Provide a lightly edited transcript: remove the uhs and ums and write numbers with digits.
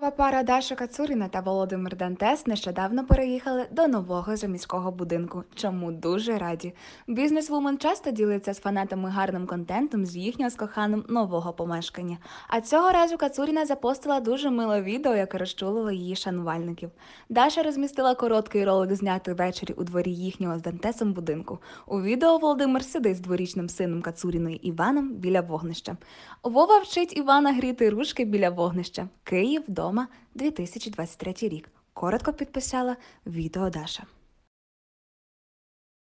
Пара Даша Кацуріна та Володимир Дантес нещодавно переїхали до нового заміського будинку, чому дуже раді. Бізнес-вумен часто ділиться з фанатами гарним контентом з їхнього з коханим нового помешкання. А цього разу Кацуріна запостила дуже миле відео, яке розчулило її шанувальників. Даша розмістила короткий ролик, знятий ввечері у дворі їхнього з Дантесом будинку. У відео Володимир сидить з дворічним сином Кацуріної Іваном біля вогнища. Вова вчить Івана гріти ручки біля вогнища. Київ, дома, 2023 рік. Коротко підписала відео Даша.